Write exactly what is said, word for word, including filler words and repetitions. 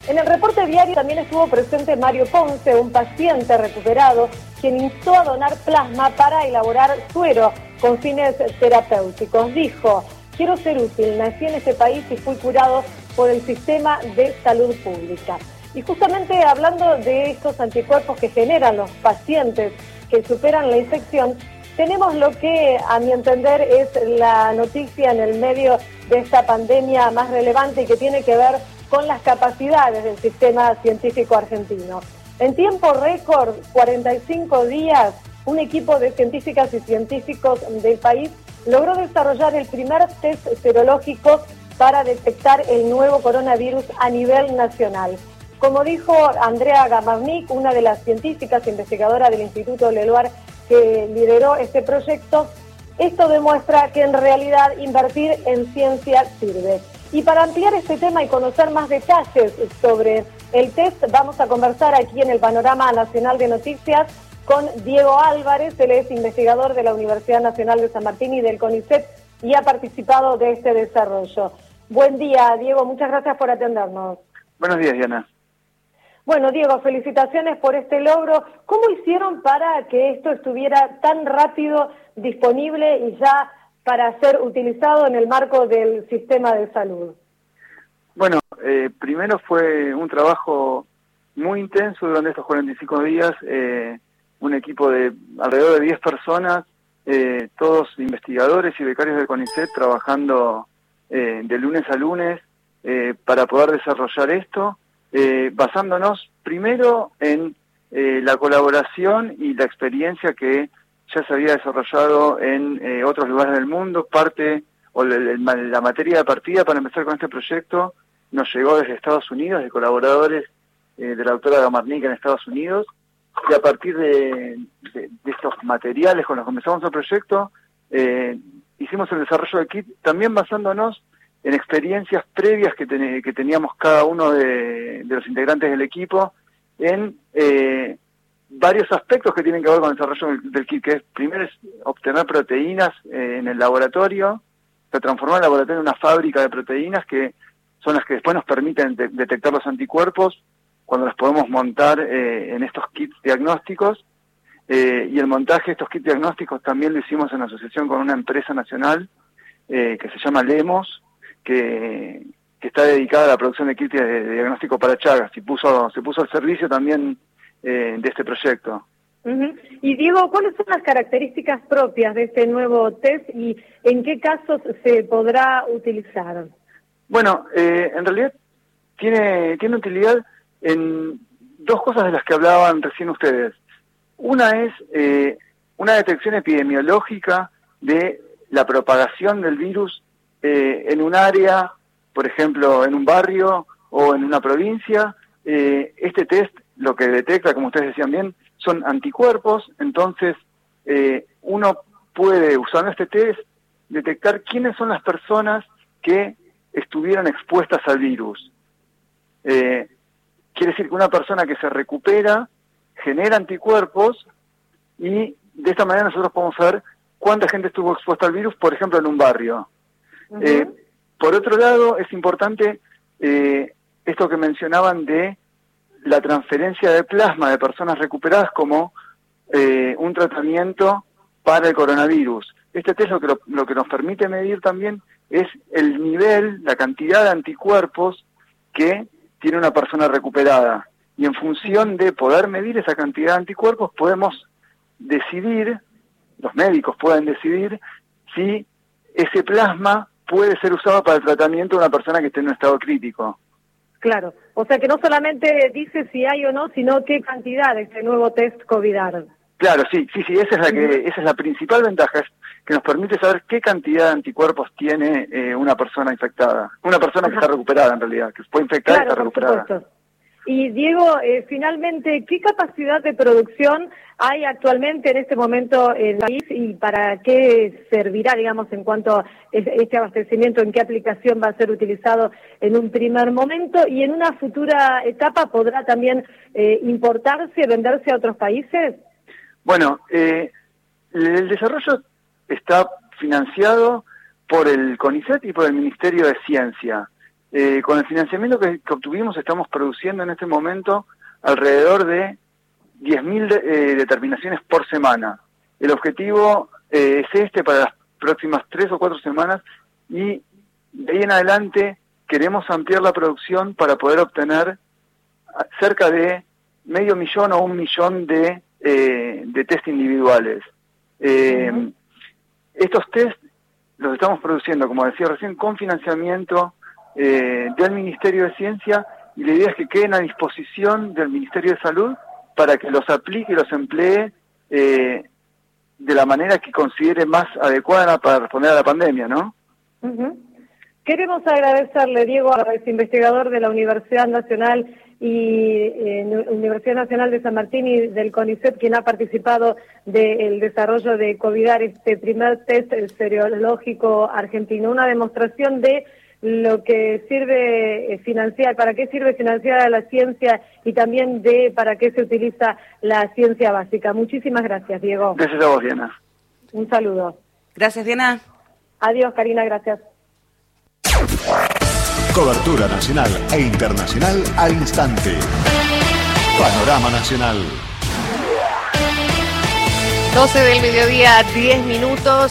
En el reporte diario también estuvo presente Mario Ponce, un paciente recuperado, quien instó a donar plasma para elaborar suero con fines terapéuticos. Dijo: quiero ser útil, nací en este país y fui curado por el sistema de salud pública. Y justamente hablando de estos anticuerpos que generan los pacientes que superan la infección, tenemos lo que, a mi entender, es la noticia en el medio de esta pandemia más relevante y que tiene que ver con las capacidades del sistema científico argentino. En tiempo récord, cuarenta y cinco días, un equipo de científicas y científicos del país logró desarrollar el primer test serológico para detectar el nuevo coronavirus a nivel nacional. Como dijo Andrea Gamarnik, una de las científicas investigadoras del Instituto Leluar que lideró este proyecto, esto demuestra que en realidad invertir en ciencia sirve. Y para ampliar este tema y conocer más detalles sobre el test, vamos a conversar aquí en el Panorama Nacional de Noticias con Diego Álvarez. Él es investigador de la Universidad Nacional de San Martín y del CONICET y ha participado de este desarrollo. Buen día, Diego, muchas gracias por atendernos. Buenos días, Diana. Bueno, Diego, felicitaciones por este logro. ¿Cómo hicieron para que esto estuviera tan rápido disponible y ya para ser utilizado en el marco del sistema de salud? Bueno, eh, primero fue un trabajo muy intenso durante estos cuarenta y cinco días, eh, un equipo de alrededor de diez personas, eh, todos investigadores y becarios del CONICET trabajando eh, de lunes a lunes eh, para poder desarrollar esto, eh, basándonos primero en eh, la colaboración y la experiencia que ya se había desarrollado en eh, otros lugares del mundo. Parte, o la, la materia de partida para empezar con este proyecto nos llegó desde Estados Unidos, de colaboradores eh, de la doctora Gamarnik en Estados Unidos, y a partir de, de, de estos materiales con los que comenzamos el proyecto, eh, hicimos el desarrollo del kit, también basándonos en experiencias previas que, ten, que teníamos cada uno de, de los integrantes del equipo, en eh, varios aspectos que tienen que ver con el desarrollo del, del kit, que es, primero es obtener proteínas eh, en el laboratorio, o sea, transformar el laboratorio en una fábrica de proteínas que son las que después nos permiten de, detectar los anticuerpos cuando los podemos montar eh, en estos kits diagnósticos, eh, y el montaje de estos kits diagnósticos también lo hicimos en asociación con una empresa nacional eh, que se llama Lemos, que, que está dedicada a la producción de kits de, de diagnóstico para Chagas, y puso, se puso al servicio también eh, de este proyecto. Uh-huh. Y Diego, ¿cuáles son las características propias de este nuevo test y en qué casos se podrá utilizar? Bueno, eh, en realidad tiene, tiene utilidad en dos cosas de las que hablaban recién ustedes. Una es eh, una detección epidemiológica de la propagación del virus eh, en un área, por ejemplo, en un barrio o en una provincia. Eh, este test lo que detecta, como ustedes decían bien, son anticuerpos. Entonces, eh, uno puede, usando este test, detectar quiénes son las personas que estuvieron expuestas al virus. Eh, quiere decir que una persona que se recupera genera anticuerpos, y de esta manera nosotros podemos saber cuánta gente estuvo expuesta al virus, por ejemplo, en un barrio. Uh-huh. Eh, por otro lado, es importante eh, esto que mencionaban de la transferencia de plasma de personas recuperadas como eh, un tratamiento para el coronavirus. Este test lo que, lo, lo que nos permite medir también es el nivel, la cantidad de anticuerpos que tiene una persona recuperada. Y en función de poder medir esa cantidad de anticuerpos, podemos decidir, los médicos pueden decidir, si ese plasma puede ser usado para el tratamiento de una persona que esté en un estado crítico. Claro, o sea que no solamente dice si hay o no, sino qué cantidad de este nuevo test COVID. Claro, sí, sí, sí, esa es la que, esa es la principal ventaja, es que nos permite saber qué cantidad de anticuerpos tiene eh, una persona infectada, una persona Ajá. que está recuperada en realidad, que fue infectada claro, y está recuperada. Supuesto. Y Diego, eh, finalmente, ¿qué capacidad de producción hay actualmente en este momento en el país y para qué servirá, digamos, en cuanto a este abastecimiento, en qué aplicación va a ser utilizado en un primer momento y en una futura etapa podrá también eh, importarse, venderse a otros países? Bueno, eh, el desarrollo está financiado por el CONICET y por el Ministerio de Ciencia. Eh, con el financiamiento que, que obtuvimos estamos produciendo en este momento alrededor de diez mil de, eh, determinaciones por semana. El objetivo eh, es este para las próximas tres o cuatro semanas, y de ahí en adelante queremos ampliar la producción para poder obtener cerca de medio millón o un millón de, eh, de test individuales. Eh, uh-huh. Estos test los estamos produciendo, como decía recién, con financiamiento eh, del Ministerio de Ciencia, y la idea es que queden a disposición del Ministerio de Salud para que los aplique y los emplee eh, de la manera que considere más adecuada para responder a la pandemia, ¿no? Uh-huh. Queremos agradecerle, Diego, es investigador de la Universidad Nacional y eh, Universidad Nacional de San Martín y del CONICET, quien ha participado del desarrollo de Covidar, este primer test serológico argentino, una demostración de lo que sirve financiar, para qué sirve financiar la ciencia y también de para qué se utiliza la ciencia básica. Muchísimas gracias, Diego. Gracias a vos, Diana. Un saludo. Gracias, Diana. Adiós, Karina, gracias. Cobertura nacional e internacional al instante. Panorama Nacional. doce del mediodía, diez minutos.